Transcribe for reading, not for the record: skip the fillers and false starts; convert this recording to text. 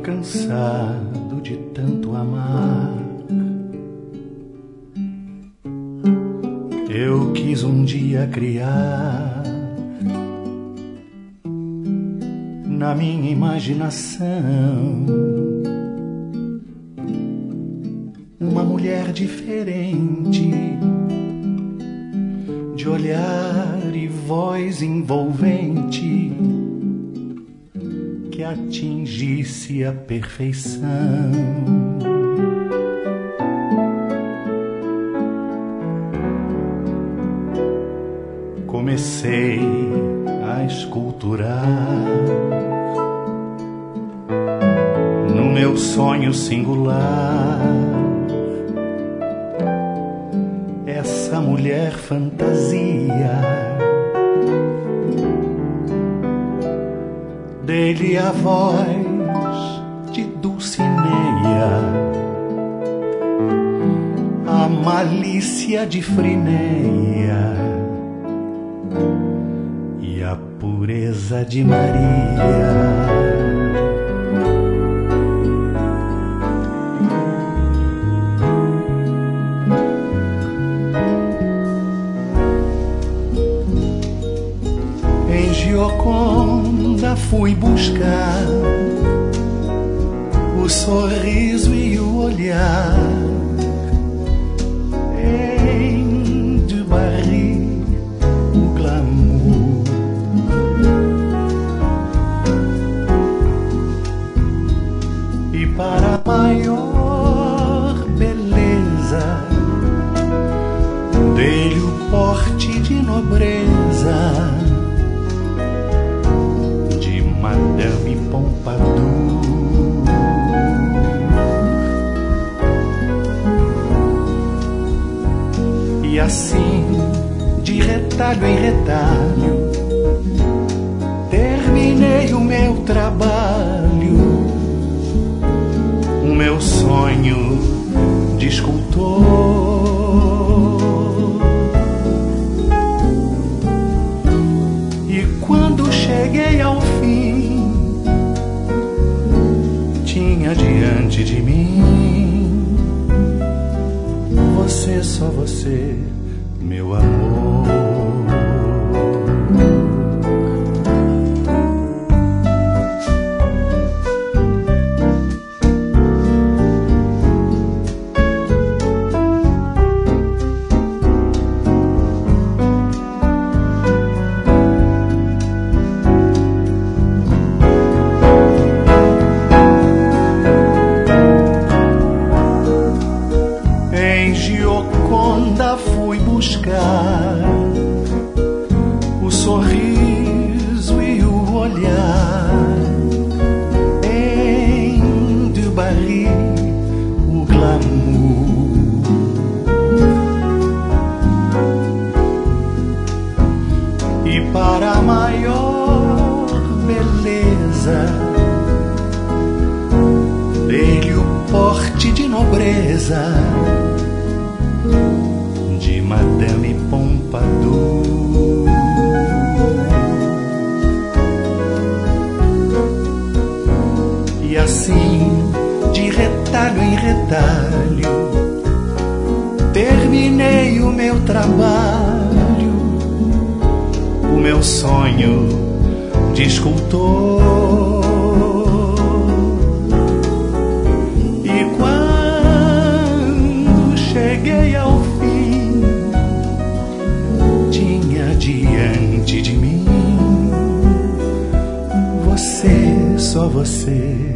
cansado de tanto amar. Eu quis um dia criar na minha imaginação uma mulher diferente, de olhar e voz envolvente, que atingisse a perfeição. Comecei a esculturar no meu sonho singular essa mulher fantasia, dele a voz de Dulcinea, a malícia de Frineia e a pureza de Maria. Em Gioconda fui buscar o sorriso e o olhar. Em Du Barry o glamour. E para a maior beleza dele o porte de nobreza de Madame Pompadour. E assim, de retalho em retalho, terminei o meu trabalho, o meu sonho de escultor. E quando cheguei ao fim, tinha diante de mim você, só você, meu amor. Em Gioconda fui buscar o sorriso e o olhar. Em Du Barry o glamour. E para a maior beleza dele o porte de nobreza de Madame Pompadour. E assim, de retalho em retalho, terminei o meu trabalho, o meu sonho de escultor. E quando cheguei ao fim, tinha diante de mim você, só você,